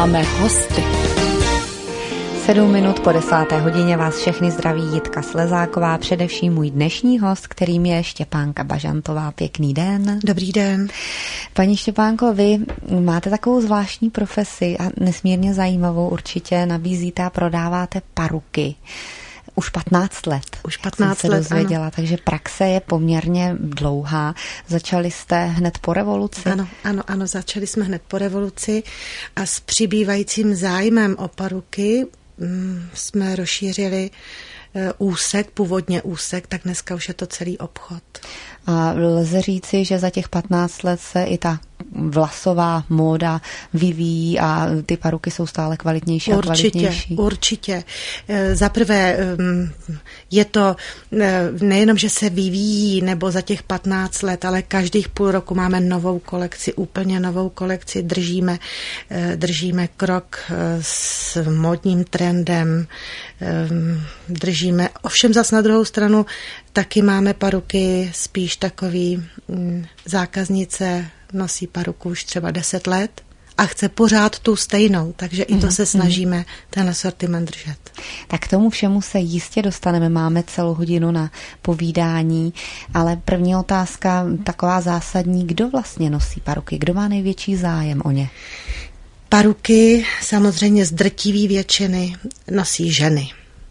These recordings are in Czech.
Máme hosty. 7 minut po 10. hodině vás všechny zdraví Jitka Slezáková, především můj dnešní host, kterým je Štěpánka Bažantová. Pěkný den. Dobrý den. Paní Štěpánko, vy máte takovou zvláštní profesi a nesmírně zajímavou, určitě nabízíte a prodáváte paruky. Už 15 let. Už 15 let, dozvěděla, ano. Takže praxe je poměrně dlouhá. Začali jste hned po revoluci? Ano, začali jsme hned po revoluci a s přibývajícím zájmem o paruky jsme rozšířili původně úsek, tak dneska už je to celý obchod. A lze říci, že za těch 15 let se i ta vlasová móda vyvíjí a ty paruky jsou stále kvalitnější a kvalitnější. Určitě. Zaprvé je to nejenom, že se vyvíjí nebo za těch 15 let, ale každých půl roku máme novou kolekci, úplně novou kolekci, držíme krok s módním trendem, ovšem zas na druhou stranu taky máme paruky spíš takový zákaznice nosí paruku už třeba 10 let a chce pořád tu stejnou, takže i to se snažíme ten asortiment držet. Tak k tomu všemu se jistě dostaneme, máme celou hodinu na povídání, ale první otázka taková zásadní, kdo vlastně nosí paruky, kdo má největší zájem o ně? Paruky samozřejmě z drtivé většiny nosí ženy.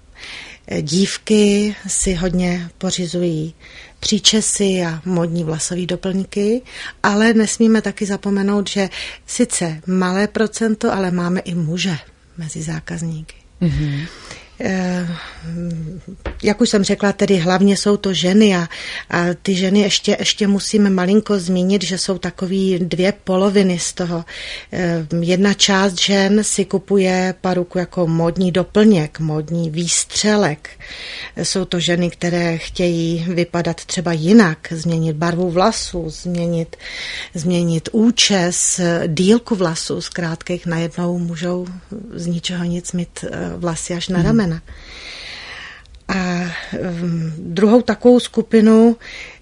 Dívky si hodně pořizují příčesy a módní vlasové doplňky, ale nesmíme taky zapomenout, že sice malé procento, ale máme i muže mezi zákazníky. Mm-hmm. Jak už jsem řekla, tedy hlavně jsou to ženy a ty ženy ještě musíme malinko zmínit, že jsou takový dvě poloviny z toho. Jedna část žen si kupuje paruku jako módní doplněk, módní výstřelek. Jsou to ženy, které chtějí vypadat třeba jinak, změnit barvu vlasů, změnit účes, dílku vlasů, zkrátka najednou můžou z ničeho nic mít vlasy až na ramena. A druhou takovou skupinu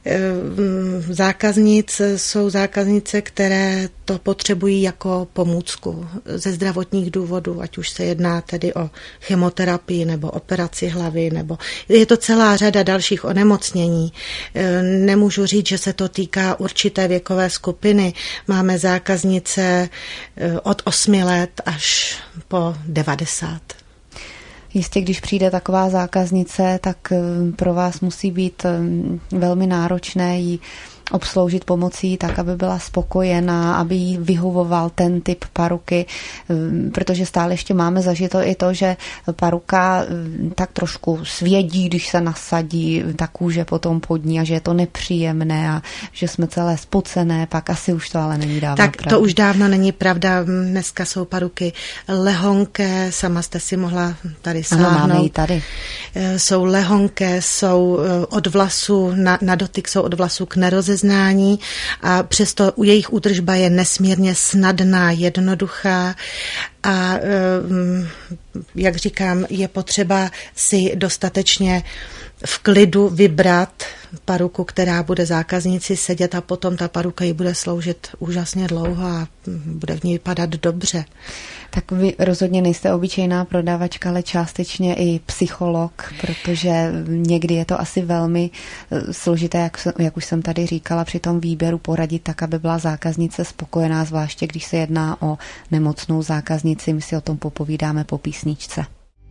zákaznic jsou zákaznice, které to potřebují jako pomůcku ze zdravotních důvodů, ať už se jedná tedy o chemoterapii nebo operaci hlavy, nebo je to celá řada dalších onemocnění. Nemůžu říct, že se to týká určité věkové skupiny. Máme zákaznice od 8 let až po 90. Jistě, když přijde taková zákaznice, tak pro vás musí být velmi náročné jí obsloužit pomocí tak, aby byla spokojená, aby jí vyhovoval ten typ paruky, protože stále ještě máme zažito i to, že paruka tak trošku svědí, když se nasadí ta kůže potom pod ní a že je to nepříjemné a že jsme celé spocené, pak asi už to ale není dávno tak pravda. To už dávno není pravda, dneska jsou paruky lehonké, sama jste si mohla tady sáhnout. Ano, máme ji tady. Jsou lehonké, jsou od vlasu, na dotyk jsou od vlasu k nerozeznání a přesto jejich údržba je nesmírně snadná, jednoduchá a jak říkám, je potřeba si dostatečně v klidu vybrat paruku, která bude zákazníci sedět a potom ta paruka ji bude sloužit úžasně dlouho a bude v ní vypadat dobře. Tak vy rozhodně nejste obyčejná prodavačka, ale částečně i psycholog, protože někdy je to asi velmi složité, jak už jsem tady říkala, při tom výběru poradit tak, aby byla zákaznice spokojená, zvláště když se jedná o nemocnou zákaznici. My si o tom popovídáme po písničce.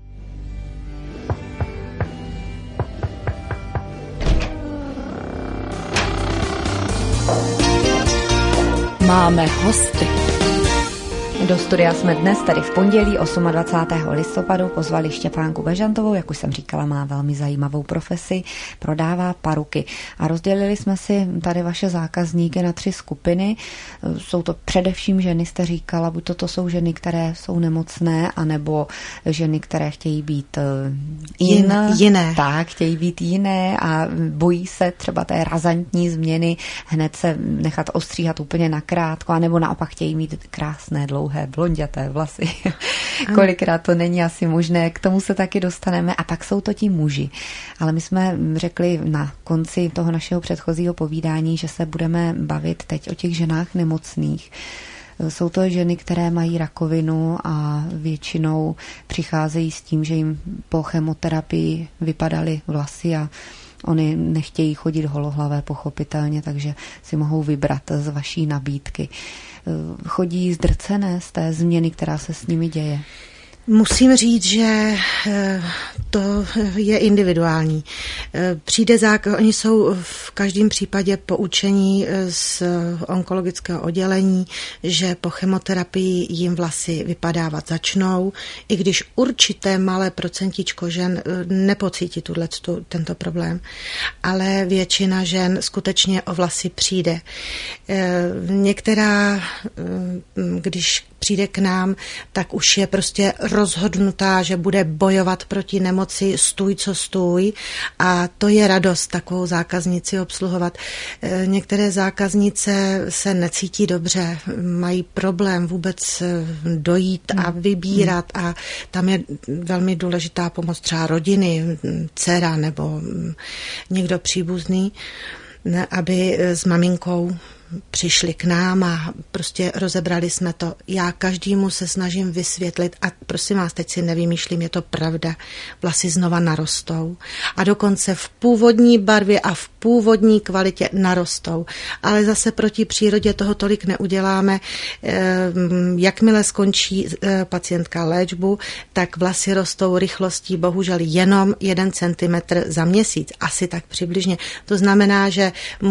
Máme hosty. Do studia jsme dnes tady v pondělí 28. listopadu pozvali Štěpánku Bažantovou, jak už jsem říkala, má velmi zajímavou profesi, prodává paruky. A rozdělili jsme si tady vaše zákazníky na 3 skupiny. Jsou to především ženy, jste říkala, buď to jsou ženy, které jsou nemocné, anebo ženy, které chtějí být jiné. Tak, chtějí být jiné a bojí se třeba té razantní změny, hned se nechat ostříhat úplně nakrátko, anebo naopak chtějí mít krásné, dlouhé, blonděté vlasy. Kolikrát to není asi možné, k tomu se taky dostaneme. A pak jsou to ti muži. Ale my jsme řekli na konci toho našeho předchozího povídání, že se budeme bavit teď o těch ženách nemocných. Jsou to ženy, které mají rakovinu a většinou přicházejí s tím, že jim po chemoterapii vypadaly vlasy a oni nechtějí chodit holohlavé pochopitelně, takže si mohou vybrat z vaší nabídky. Chodí zdrcené z té změny, která se s nimi děje? Musím říct, že to je individuální. Oni jsou v každém případě poučení z onkologického oddělení, že po chemoterapii jim vlasy vypadávat začnou, i když určité malé procentičko žen nepocítí tento problém, ale většina žen skutečně o vlasy přijde. Některá, když přijde k nám, tak už je prostě rozhodnutá, že bude bojovat proti nemoci stůj co stůj, a to je radost takovou zákaznici obsluhovat. Některé zákaznice se necítí dobře, mají problém vůbec dojít a vybírat, a tam je velmi důležitá pomoc třeba rodiny, dcera nebo někdo příbuzný, aby s maminkou přišli k nám a prostě rozebrali jsme to. Já každému se snažím vysvětlit, a prosím vás, teď si nevymýšlím, je to pravda, vlasy znova narostou a dokonce v původní barvě a v původní kvalitě narostou. Ale zase proti přírodě toho tolik neuděláme. Jakmile skončí pacientka léčbu, tak vlasy rostou rychlostí bohužel jenom 1 centimetr za měsíc, asi tak přibližně. To znamená, že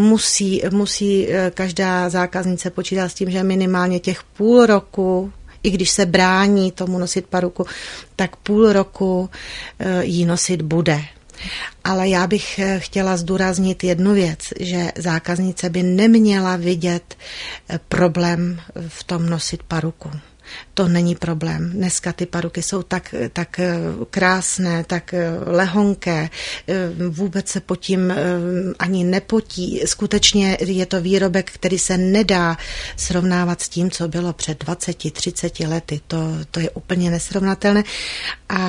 musí každá zákaznice počítá s tím, že minimálně těch půl roku, i když se brání tomu nosit paruku, tak půl roku jí nosit bude. Ale já bych chtěla zdůraznit jednu věc, že zákaznice by neměla vidět problém v tom nosit paruku. To není problém. Dneska ty paruky jsou tak krásné, tak lehonké, vůbec se pod tím ani nepotí. Skutečně je to výrobek, který se nedá srovnávat s tím, co bylo před 20-30 lety. To je úplně nesrovnatelné. A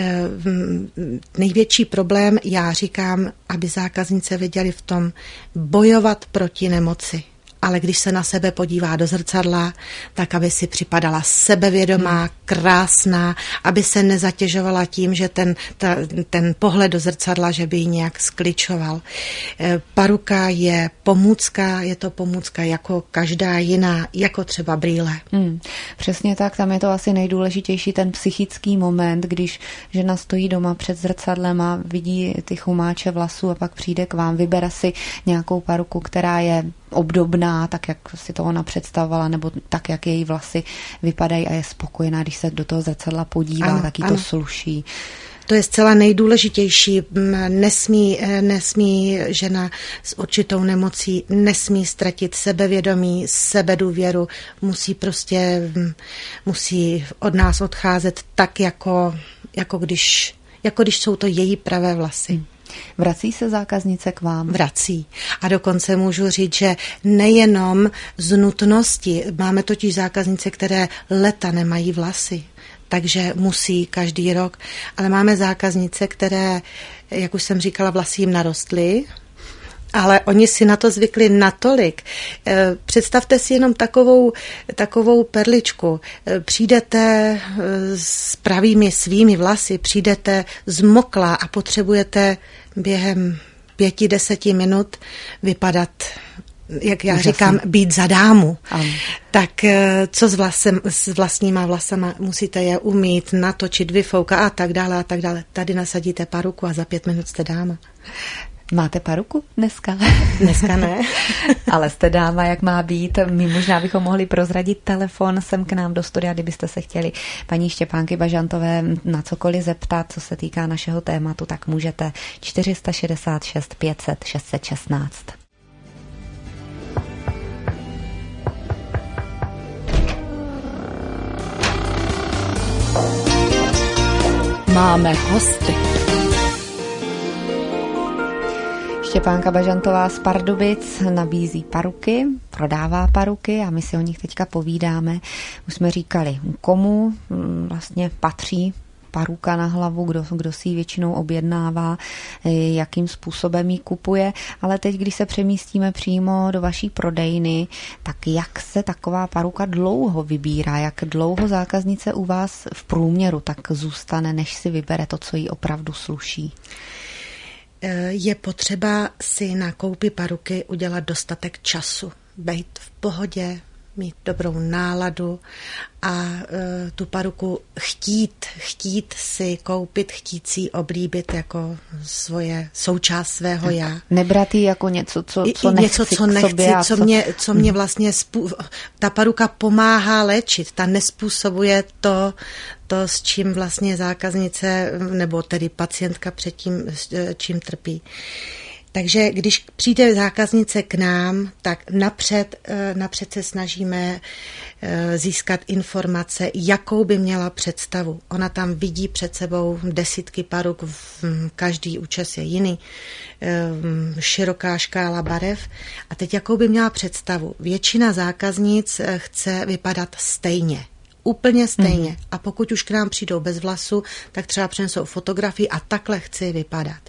největší problém, já říkám, aby zákaznice věděli v tom bojovat proti nemoci. Ale když se na sebe podívá do zrcadla, tak aby si připadala sebevědomá, krásná, aby se nezatěžovala tím, že ten pohled do zrcadla, že by ji nějak skličoval. Paruka je pomůcka, je to pomůcka jako každá jiná, jako třeba brýle. Přesně tak, tam je to asi nejdůležitější ten psychický moment, když žena stojí doma před zrcadlem a vidí ty chumáče vlasů a pak přijde k vám, vybere si nějakou paruku, která je obdobná, tak jak si to ona představovala, nebo tak, jak její vlasy vypadají, a je spokojená, když se do toho zrcadla podívá, ano, tak jí to sluší. To je zcela nejdůležitější. Nesmí žena s určitou nemocí, nesmí ztratit sebevědomí, sebedůvěru, musí od nás odcházet tak, jako když jsou to její pravé vlasy. Vrací se zákaznice k vám? Vrací. A dokonce můžu říct, že nejenom z nutnosti, máme totiž zákaznice, které leta nemají vlasy, takže musí každý rok, ale máme zákaznice, které, jak už jsem říkala, vlasy jim narostly, ale oni si na to zvykli natolik. Představte si jenom takovou perličku. Přijdete s pravými svými vlasy, přijdete zmoklá a potřebujete během 5-10 minut vypadat, jak já říkám, být za dámu. Tak co s vlastníma vlasama? Musíte je umýt, natočit, vyfoukat a tak dále a tak dále. Tady nasadíte paruku a za 5 minut jste dáma. Máte paruku dneska? Dneska ne. Ale jste dáma, jak má být. My možná bychom mohli prozradit telefon sem k nám do studia, kdybyste se chtěli paní Štěpánky Bažantové na cokoliv zeptat, co se týká našeho tématu, tak můžete 466 500 616. Máme hosty. Štěpánka Bažantová z Pardubic nabízí paruky, prodává paruky a my si o nich teďka povídáme. Už jsme říkali, komu vlastně patří paruka na hlavu, kdo si ji většinou objednává, jakým způsobem ji kupuje, ale teď, když se přemístíme přímo do vaší prodejny, tak jak se taková paruka dlouho vybírá, jak dlouho zákaznice u vás v průměru tak zůstane, než si vybere to, co jí opravdu sluší? Je potřeba si na koupi paruky udělat dostatek času, být v pohodě, mít dobrou náladu a tu paruku chtít si koupit, chtít si oblíbit jako svoje součást svého já. Nebrat ji jako něco, co nechci něco, co nechci, sobě co mě vlastně ta paruka pomáhá léčit, ta nespůsobuje to, s čím vlastně zákaznice nebo tedy pacientka předtím, čím trpí. Takže když přijde zákaznice k nám, tak napřed se snažíme získat informace, jakou by měla představu. Ona tam vidí před sebou desítky paruk, každý účes je jiný, široká škála barev. A teď jakou by měla představu? Většina zákaznic chce vypadat stejně. Úplně stejně. A pokud už k nám přijdou bez vlasu, tak třeba přinesou fotografii a takhle chci vypadat.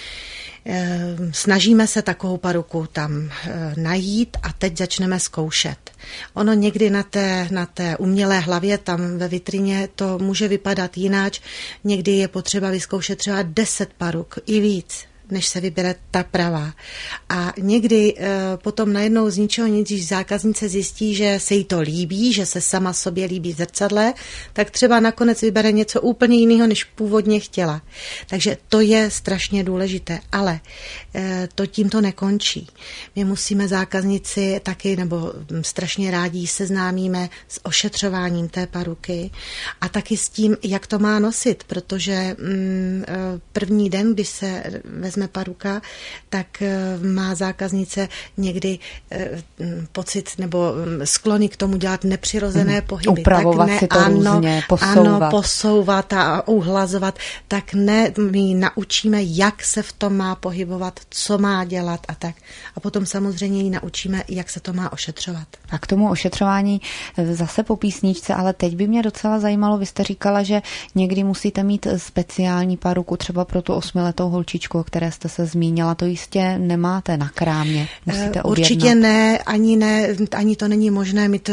Snažíme se takovou paruku tam najít a teď začneme zkoušet. Ono někdy na té umělé hlavě tam ve vitrině to může vypadat jináč. Někdy je potřeba vyzkoušet třeba 10 paruk i víc, než se vybere ta pravá. A někdy potom najednou z ničeho nic, když zákaznice zjistí, že se jí to líbí, že se sama sobě líbí zrcadle, tak třeba nakonec vybere něco úplně jiného, než původně chtěla. Takže to je strašně důležité, ale to tím to nekončí. My musíme zákaznici taky, nebo strašně rádi seznámíme s ošetřováním té paruky a taky s tím, jak to má nosit, protože první den, když se vezme paruka, tak má zákaznice někdy pocit nebo sklony k tomu dělat nepřirozené pohyby. Upravovat tak ne, si to různě, posouvat. Ano, posouvat a uhlazovat. Tak ne, my naučíme, jak se v tom má pohybovat, co má dělat a tak. A potom samozřejmě ji naučíme, jak se to má ošetřovat. A k tomu ošetřování zase po písničce, ale teď by mě docela zajímalo, vy jste říkala, že někdy musíte mít speciální paruku, třeba pro tu 8letou holčičku, o které jste se zmínila, to jistě nemáte na krámě, musíte objednat. Určitě ne, ani to není možné mít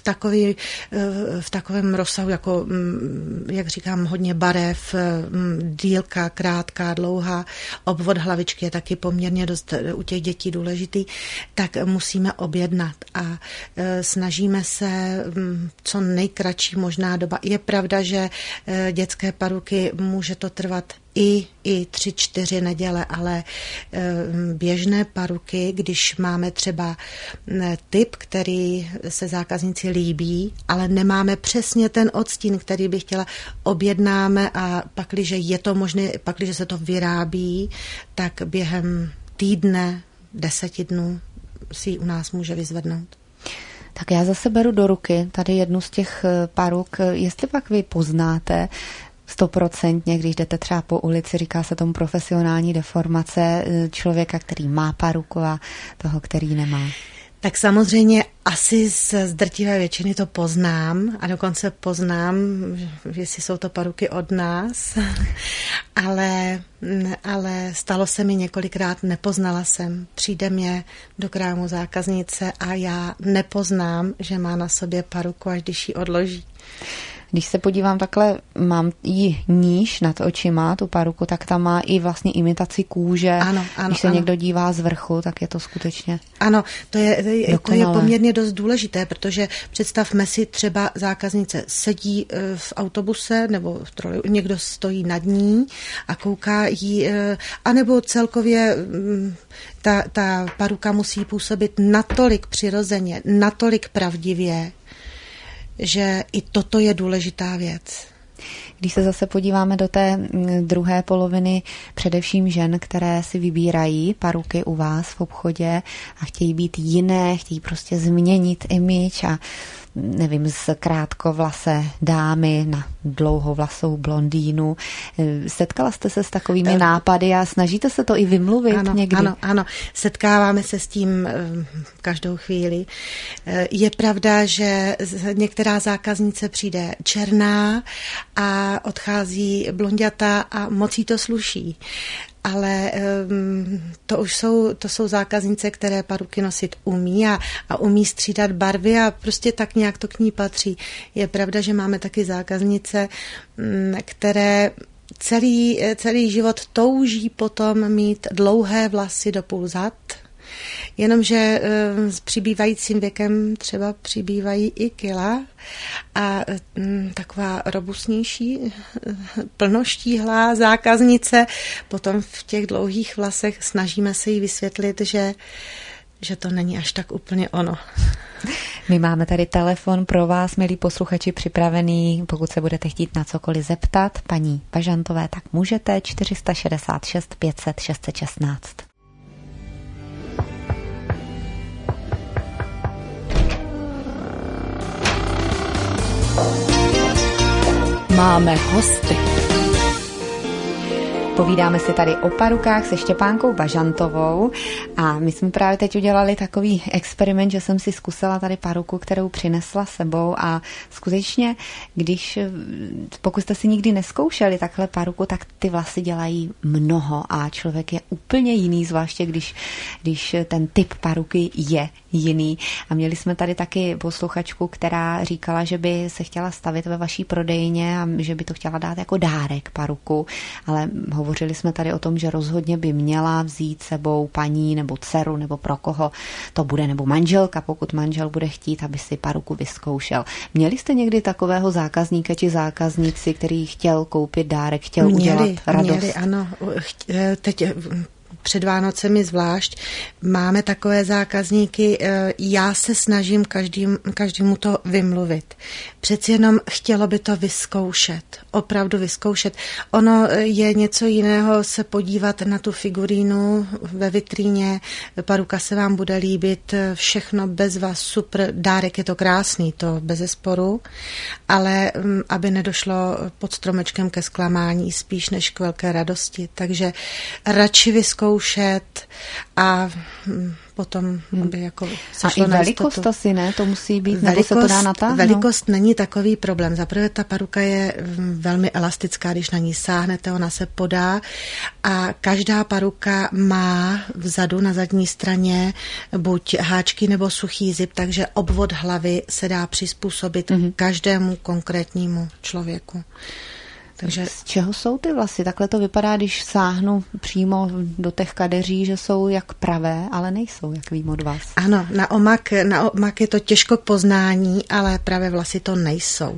v takovém rozsahu, jako, jak říkám, hodně barev, dílka, krátká, dlouhá, obvod hlavičky je taky poměrně dost u těch dětí důležitý, tak musíme objednat a snažíme se co nejkratší možná doba. Je pravda, že dětské paruky může to trvat i 3-4 neděle, ale běžné paruky, když máme třeba typ, který se zákazníci líbí, ale nemáme přesně ten odstín, který by chtěla, objednáme a pakliže je to možné, pakliže se to vyrábí, tak během týdne, 10 dnů si ji u nás může vyzvednout. Tak já zase beru do ruky tady jednu z těch paruk. Jestli pak vy poznáte 100%, když jdete třeba po ulici, říká se tomu profesionální deformace, člověka, který má paruku a toho, který nemá? Tak samozřejmě asi z drtivé většiny to poznám a dokonce poznám, jestli jsou to paruky od nás, ale stalo se mi několikrát, nepoznala jsem. Přijde mě do krámu zákaznice a já nepoznám, že má na sobě paruku, až když ji odloží. Když se podívám takhle, mám ji níž nad očima, tu paruku, tak tam má i vlastně imitaci kůže. Ano, když se někdo dívá z vrchu, tak je to skutečně ano, to je poměrně dost důležité, protože představme si, třeba zákaznice sedí v autobuse nebo v troli, někdo stojí nad ní a kouká jí, anebo celkově ta paruka musí působit natolik přirozeně, natolik pravdivě, že i toto je důležitá věc. Když se zase podíváme do té druhé poloviny, především žen, které si vybírají paruky u vás v obchodě a chtějí být jiné, chtějí prostě změnit image a nevím, z krátkovlasé dámy na dlouhovlasou blondýnu. Setkala jste se s takovými nápady a snažíte se to i vymluvit někdy? Ano, setkáváme se s tím každou chvíli. Je pravda, že některá zákaznice přijde černá a odchází blonďata a moc jí to sluší. Ale to jsou zákaznice, které paruky nosit umí a umí střídat barvy a prostě tak nějak to k ní patří. Je pravda, že máme taky zákaznice, které celý život touží potom mít dlouhé vlasy do půl zad, jenomže s přibývajícím věkem třeba přibývají i kila a taková robustnější, plnoštíhlá zákaznice potom v těch dlouhých vlasech snažíme se jí vysvětlit, že to není až tak úplně ono. My máme tady telefon pro vás, milí posluchači, připravený. Pokud se budete chtít na cokoliv zeptat paní Bažantové, tak můžete. 466 500 616. Máme hosty. Povídáme si tady o parukách se Štěpánkou Bažantovou a my jsme právě teď udělali takový experiment, že jsem si zkusila tady paruku, kterou přinesla sebou a skutečně, pokud jste si nikdy neskoušeli takhle paruku, tak ty vlasy dělají mnoho a člověk je úplně jiný, zvláště když ten typ paruky je jiný. A měli jsme tady taky posluchačku, která říkala, že by se chtěla stavit ve vaší prodejně a že by to chtěla dát jako dárek paruku, ale hovořili jsme tady o tom, že rozhodně by měla vzít sebou paní nebo dceru nebo pro koho to bude, nebo manželka, pokud manžel bude chtít, aby si paruku vyzkoušel. Měli jste někdy takového zákazníka či zákaznici, který chtěl koupit dárek, chtěl udělat radost? Měli, ano. Teď před Vánocemi zvlášť máme takové zákazníky, já se snažím každému to vymluvit. Přeci jenom chtělo by to vyzkoušet, opravdu vyzkoušet. Ono je něco jiného se podívat na tu figurínu ve vitríně, paruka se vám bude líbit, všechno bez vás super, dárek je to krásný, to bezesporu, ale aby nedošlo pod stromečkem ke zklamání, spíš než k velké radosti. Takže radši vyzkoušet a potom, aby jako a i velikost asi, ne? To musí být, nebo se to dá natáhnout? Velikost není takový problém. Zaprvé ta paruka je velmi elastická, když na ní sáhnete, ona se podá a každá paruka má vzadu na zadní straně buď háčky nebo suchý zip, takže obvod hlavy se dá přizpůsobit každému konkrétnímu člověku. Takže z čeho jsou ty vlasy? Takhle to vypadá, když sáhnu přímo do těch kadeří, že jsou jak pravé, ale nejsou, jak vím od vás. Ano, na omak je to těžko k poznání, ale pravé vlasy to nejsou.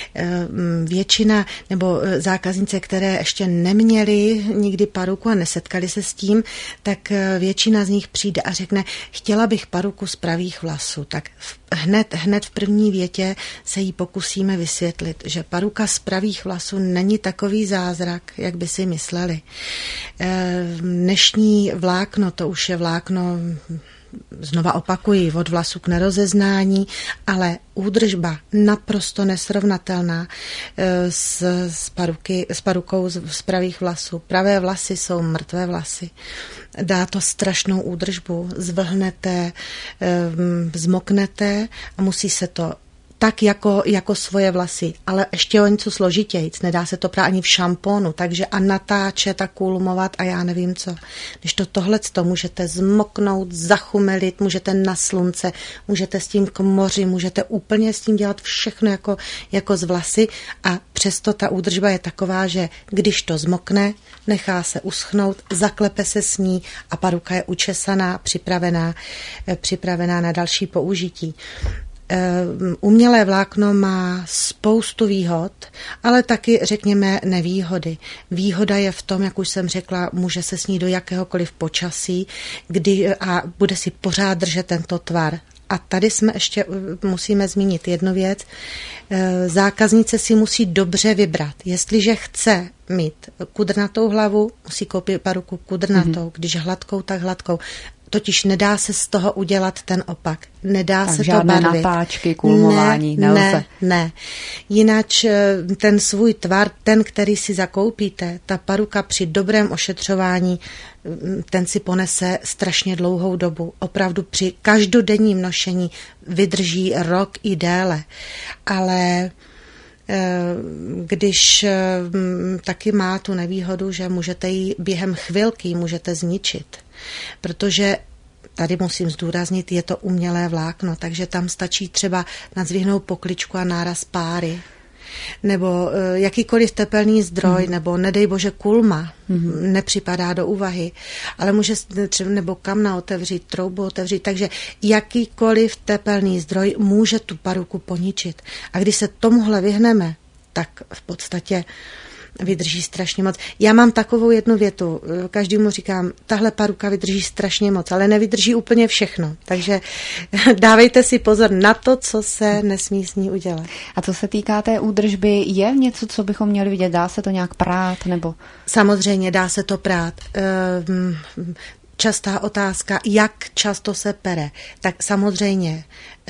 Většina nebo zákaznice, které ještě neměly nikdy paruku a nesetkali se s tím, tak většina z nich přijde a řekne, chtěla bych paruku z pravých vlasů. Tak hned v první větě se jí pokusíme vysvětlit, že paruka z pravých vlasů není takový zázrak, jak by si mysleli. Dnešní vlákno, to už je vlákno, znova opakuji, od vlasu k nerozeznání, ale údržba naprosto nesrovnatelná s parukou z pravých vlasů. Pravé vlasy jsou mrtvé vlasy. Dá to strašnou údržbu, zvlhnete, zmoknete a musí se to tak jako svoje vlasy, ale ještě o něco složitějc, nedá se to právě ani v šampónu, takže a natáčet a kulmovat a já nevím co. Když tohleto můžete zmoknout, zachumelit, můžete na slunce, můžete s tím k moři, můžete úplně s tím dělat všechno jako z vlasy a přesto ta údržba je taková, že když to zmokne, nechá se uschnout, zaklepe se s ní a paruka je učesaná, připravená na další použití. Umělé vlákno má spoustu výhod, ale taky, řekněme, nevýhody. Výhoda je v tom, jak už jsem řekla, může se snít do jakéhokoliv počasí, a bude si pořád držet tento tvar. A tady musíme zmínit jednu věc. Zákaznice si musí dobře vybrat. Jestliže chce mít kudrnatou hlavu, musí koupit paruku kudrnatou, když hladkou, tak hladkou. Totiž nedá se z toho udělat ten opak. Nedá tak se to žádné barvit. natáčky, kulmování nelze. Ne. Jinak ten svůj tvar, ten, který si zakoupíte, ta paruka při dobrém ošetřování, ten si ponese strašně dlouhou dobu. Opravdu při každodenním nošení vydrží rok i déle. Ale když taky má tu nevýhodu, že můžete ji během chvilky můžete zničit, protože tady musím zdůraznit, je to umělé vlákno, takže tam stačí třeba nadzvihnout pokličku a náraz páry, nebo jakýkoliv tepelný zdroj, nebo nedej bože kulma, nepřipadá do úvahy, ale může třeba nebo kamna otevřít, troubu otevřít, takže jakýkoliv tepelný zdroj může tu paruku poničit. A když se tomuhle vyhneme, tak v podstatě vydrží strašně moc. Já mám takovou jednu větu, každému říkám, tahle paruka vydrží strašně moc, ale nevydrží úplně všechno. Takže dávejte si pozor na to, co se nesmí s ní udělat. A co se týká té údržby, je něco, co bychom měli vidět? Dá se to nějak prát? Nebo? Samozřejmě dá se to prát. Častá otázka, jak často se pere. Tak samozřejmě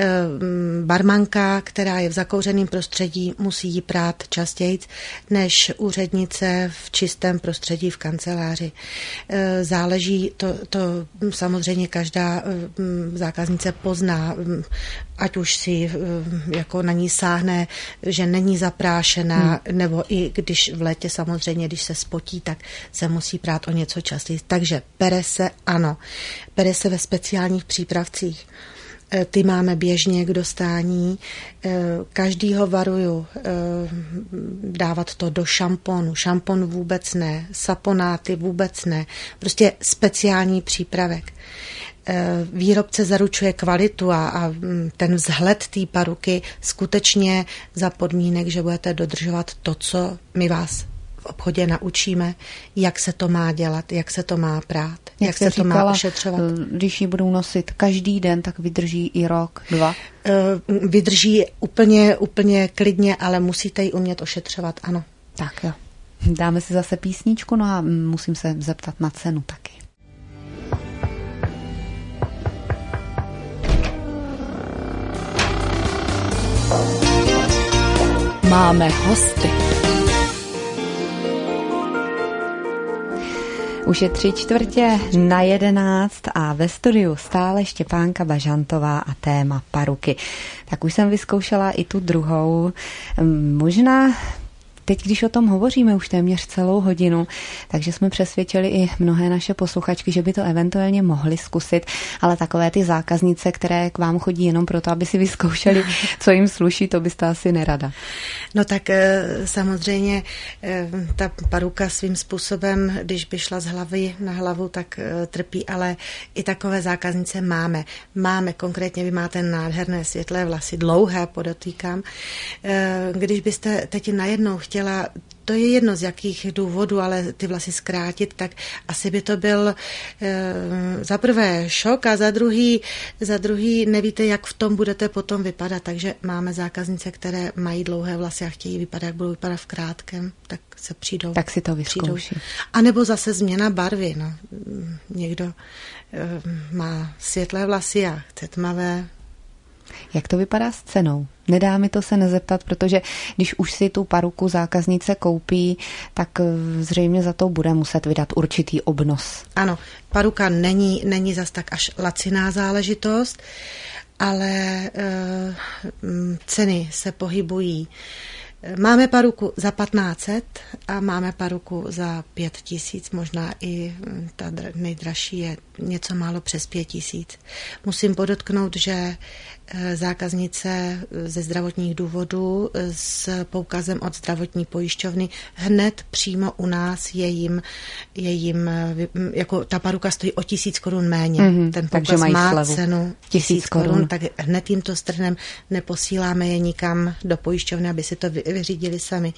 barmanka, která je v zakouřeném prostředí, musí ji prát častěji než úřednice v čistém prostředí v kanceláři. Záleží, to samozřejmě každá zákaznice pozná, ať už si jako na ní sáhne, že není zaprášená, nebo i když v létě samozřejmě, když se spotí, tak se musí prát o něco častěji. Takže pere se, ano. Pere se ve speciálních přípravcích. Ty máme běžně k dostání. Každýho varuju dávat to do šamponu. Šampon vůbec ne, saponáty vůbec ne. Prostě speciální přípravek. Výrobce zaručuje kvalitu a ten vzhled té paruky skutečně za podmínek, že budete dodržovat to, co my vás v obchodě naučíme, jak se to má dělat, jak se to má prát, jak se to má ošetřovat. Když ji budou nosit každý den, tak vydrží i rok, 2? Vydrží úplně klidně, ale musíte ji umět ošetřovat, ano. Tak jo. Dáme si zase písničku, no a musím se zeptat na cenu taky. Máme hosty. Už je 11:45 a ve studiu stále Štěpánka Bažantová a téma paruky. Tak už jsem vyzkoušela i tu druhou. Možná teď, když o tom hovoříme už téměř celou hodinu, takže jsme přesvědčili i mnohé naše posluchačky, že by to eventuálně mohly zkusit, ale takové ty zákaznice, které k vám chodí jenom proto, aby si vyzkoušeli, co jim sluší, to byste asi nerada. No tak samozřejmě ta paruka svým způsobem, když by šla z hlavy na hlavu, tak trpí, ale i takové zákaznice máme. Konkrétně vy máte nádherné světlé vlasy, dlouhé podotýkám. Když byste teď najednou chtěla, to je jedno z jakých důvodů, ale ty vlasy zkrátit, tak asi by to byl za prvé šok a za druhý nevíte, jak v tom budete potom vypadat. Takže máme zákaznice, které mají dlouhé vlasy a chtějí vypadat, jak budou vypadat v krátkém, tak se přijdou. Tak si to vyzkouší. A nebo zase změna barvy. No. Někdo má světlé vlasy a chce tmavé. Jak to vypadá s cenou? Nedá mi to se nezeptat, protože když už si tu paruku zákaznice koupí, tak zřejmě za to bude muset vydat určitý obnos. Ano, paruka není zas tak až laciná záležitost, ale ceny se pohybují. Máme paruku za 1500 a máme paruku za 5000, možná i ta nejdražší je něco málo přes 5000. Musím podotknout, že zákaznice ze zdravotních důvodů s poukazem od zdravotní pojišťovny hned přímo u nás je jim jako ta paruka stojí o 1000 korun méně. Ten poukaz má cenu 1000 korun, tak hned jim to strhnem, neposíláme je nikam do pojišťovny, aby si to vyřídili sami.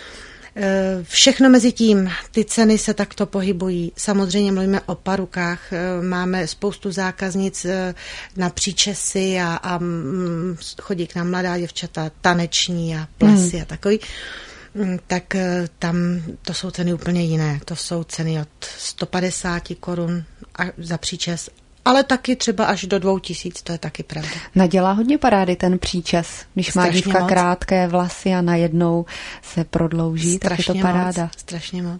Všechno mezi tím, ty ceny se takto pohybují. Samozřejmě mluvíme o parukách, máme spoustu zákaznic na příčesy a chodí k nám mladá děvčata, taneční a plesy a takový. Tak tam to jsou ceny úplně jiné. To jsou ceny od 150 korun za příčes, ale taky třeba až do 2000, to je taky pravda. Nadělá hodně parády ten příčes, když má dívka krátké vlasy a najednou se prodlouží, tak je to paráda. Strašně moc, ano.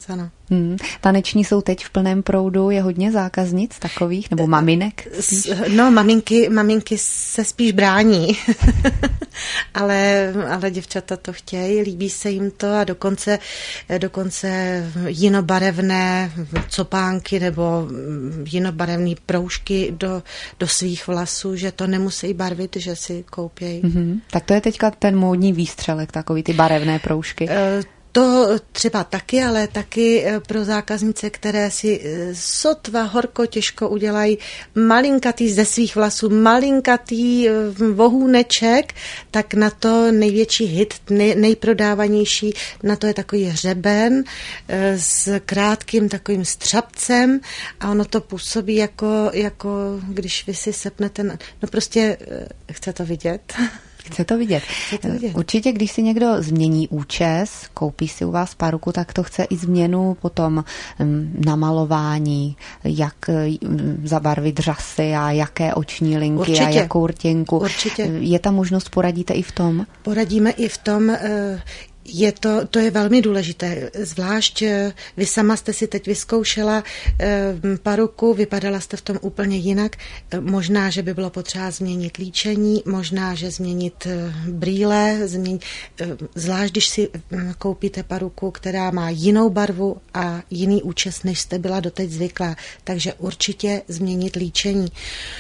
Taneční jsou teď v plném proudu, je hodně zákaznic takových, nebo maminek? No, maminky se spíš brání, ale děvčata to chtějí, líbí se jim to a dokonce jinobarevné copánky nebo jinobarevné proužky do svých vlasů, že to nemusí barvit, že si koupějí. Tak to je teďka ten módní výstřelek, takový ty barevné proužky. To třeba taky, ale taky pro zákaznice, které si sotva horko těžko udělají malinkatý ze svých vlasů, malinkatý vohůneček, tak na to největší hit, nejprodávanější, na to je takový hřeben s krátkým takovým střapcem a ono to působí jako když vy si sepnete, no prostě chce to vidět. Chce to vidět. Určitě, když si někdo změní účes, koupí si u vás paruku, tak to chce i změnu potom namalování, jak zabarvit řasy a jaké oční linky určitě, a jakou rtěnku. Určitě. Je ta možnost, poradíte i v tom? Poradíme i v tom. To je velmi důležité, zvlášť vy sama jste si teď vyzkoušela paruku, vypadala jste v tom úplně jinak, možná, že by bylo potřeba změnit líčení, možná, že změnit brýle, zvlášť, když si koupíte paruku, která má jinou barvu a jiný účes, než jste byla doteď zvyklá, takže určitě změnit líčení.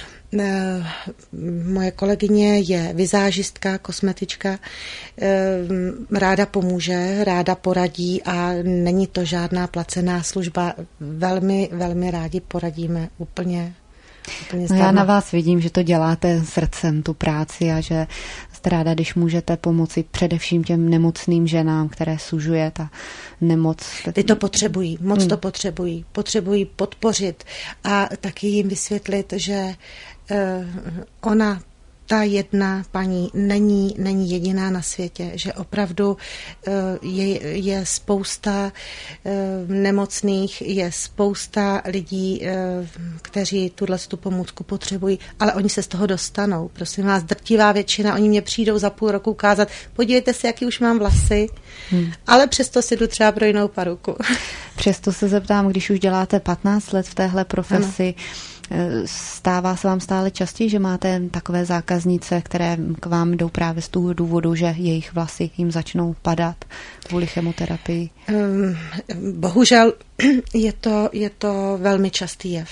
Moje kolegyně je vizážistka, kosmetička, ráda pomůže, ráda poradí a není to žádná placená služba. Velmi, velmi rádi poradíme úplně já na vás vidím, že to děláte srdcem, tu práci a že jste ráda, když můžete pomoci především těm nemocným ženám, které sužuje ta nemoc. Ty to potřebují, moc to potřebují. Potřebují podpořit a taky jim vysvětlit, že ona, ta jedna paní, není jediná na světě, že opravdu je spousta nemocných, je spousta lidí, kteří tu pomůcku potřebují, ale oni se z toho dostanou. Prosím vás, drtivá většina, oni mě přijdou za půl roku ukázat, podívejte se, jaký už mám vlasy, ale přesto si jdu třeba pro jinou paruku. Přesto se zeptám, když už děláte 15 let v téhle profesi, stává se vám stále častěji, že máte takové zákaznice, které k vám jdou právě z toho důvodu, že jejich vlasy jim začnou padat kvůli chemoterapii? Bohužel je to velmi častý jev.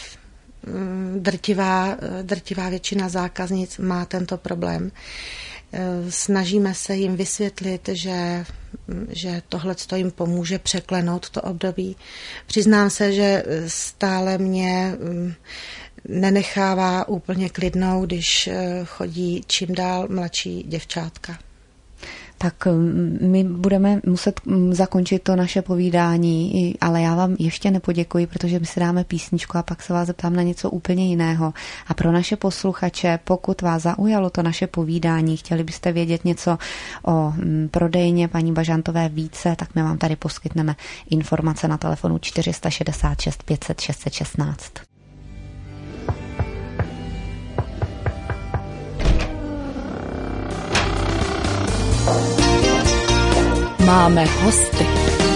Drtivá většina zákaznic má tento problém. Snažíme se jim vysvětlit, že tohle jim pomůže překlenout to období. Přiznám se, že stále mě nenechává úplně klidnou, když chodí čím dál mladší děvčátka. Tak my budeme muset zakončit to naše povídání, ale já vám ještě nepoděkuji, protože my si dáme písničku a pak se vás zeptám na něco úplně jiného. A pro naše posluchače, pokud vás zaujalo to naše povídání, chtěli byste vědět něco o prodejně paní Bažantové více, tak my vám tady poskytneme informace na telefonu 466 500 616. Máme hosty.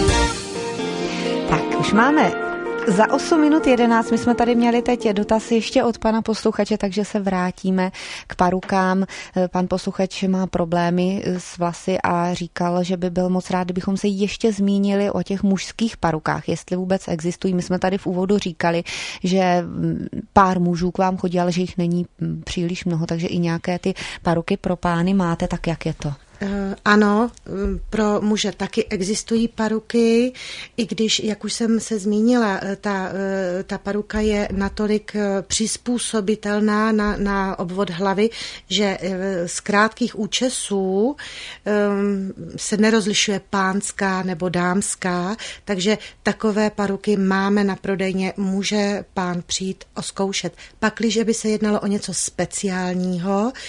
Tak, už máme za 8:11. My jsme tady měli teď dotaz ještě od pana posluchače, takže se vrátíme k parukám. Pan posluchač má problémy s vlasy a říkal, že by byl moc rád, kdybychom se ještě zmínili o těch mužských parukách, jestli vůbec existují. My jsme tady v úvodu říkali, že pár mužů k vám chodí, ale že jich není příliš mnoho, takže i nějaké ty paruky pro pány máte, tak jak je to? Ano, pro muže taky existují paruky, i když, jak už jsem se zmínila, ta paruka je natolik přizpůsobitelná na obvod hlavy, že z krátkých účesů se nerozlišuje pánská nebo dámská, takže takové paruky máme na prodejně, může pán přijít oskoušet. Pakliže by se jednalo o něco speciálního,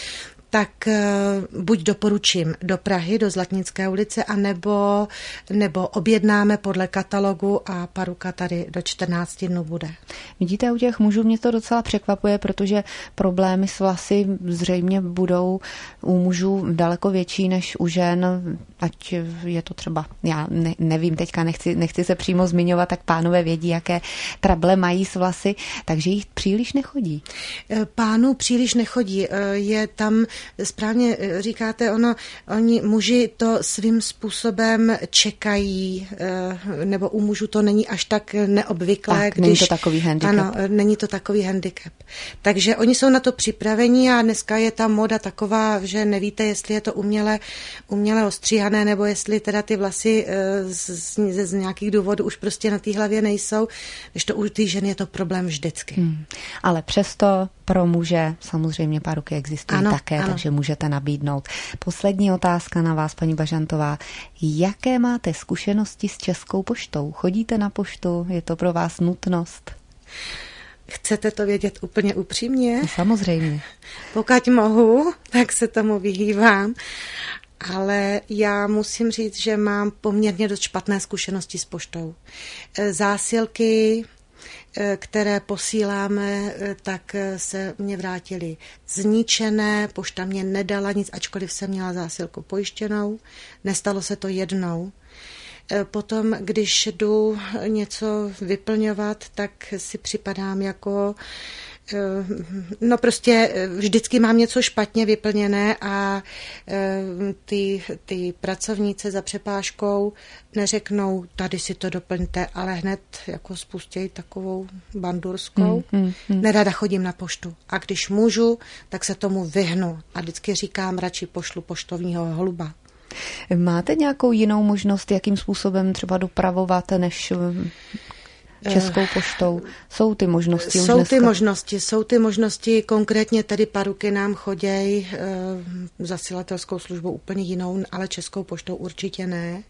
tak buď doporučím do Prahy, do Zlatnické ulice, nebo objednáme podle katalogu a paruka tady do 14 dnů bude. Vidíte, u těch mužů mě to docela překvapuje, protože problémy s vlasy zřejmě budou u mužů daleko větší než u žen, ať je to třeba, já nevím, teďka nechci se přímo zmiňovat, tak pánové vědí, jaké trable mají s vlasy, takže jich příliš nechodí. Pánů příliš nechodí. Je tam, správně říkáte, oni muži to svým způsobem čekají, nebo u mužů to není až tak neobvyklé. Tak, není to takový handicap. Ano, není to takový handicap. Takže oni jsou na to připraveni a dneska je ta moda taková, že nevíte, jestli je to uměle ostříhané, nebo jestli teda ty vlasy z nějakých důvodů už prostě na té hlavě nejsou, když to u té ženy je to problém vždycky. Ale přesto pro muže samozřejmě paruky existují také, takže můžete nabídnout. Poslední otázka na vás, paní Bažantová. Jaké máte zkušenosti s Českou poštou? Chodíte na poštu? Je to pro vás nutnost? Chcete to vědět úplně upřímně? No, samozřejmě. Pokud mohu, tak se tomu vyhývám. Ale já musím říct, že mám poměrně dost špatné zkušenosti s poštou. Zásilky, které posíláme, tak se mě vrátily zničené, pošta mě nedala nic, ačkoliv jsem měla zásilku pojištěnou. Nestalo se to jednou. Potom, když jdu něco vyplňovat, tak si připadám jako... No prostě vždycky mám něco špatně vyplněné a ty pracovníci za přepážkou neřeknou, tady si to doplňte, ale hned jako spustějí takovou bandurskou. Nerada chodím na poštu. A když můžu, tak se tomu vyhnu. A vždycky říkám, radši pošlu poštovního holuba. Máte nějakou jinou možnost, jakým způsobem třeba dopravovat, než Českou poštou? Jsou ty možnosti už dneska? Jsou ty možnosti, konkrétně tady paruky nám chodějí zasilatelskou službou úplně jinou, ale Českou poštou určitě ne.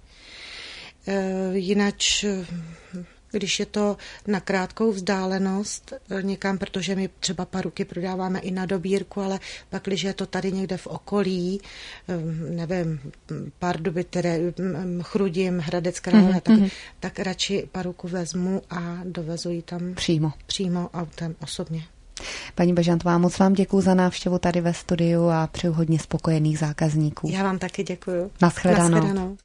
Jinak, když je to na krátkou vzdálenost někam, protože my třeba paruky prodáváme i na dobírku, ale pak, když je to tady někde v okolí, nevím, Pardubice, Chrudim, Hradec Králové, tak radši paruku vezmu a dovezu ji tam přímo autem osobně. Paní Bažantová, moc vám děkuju za návštěvu tady ve studiu a přeju hodně spokojených zákazníků. Já vám taky děkuju. Naschledanou.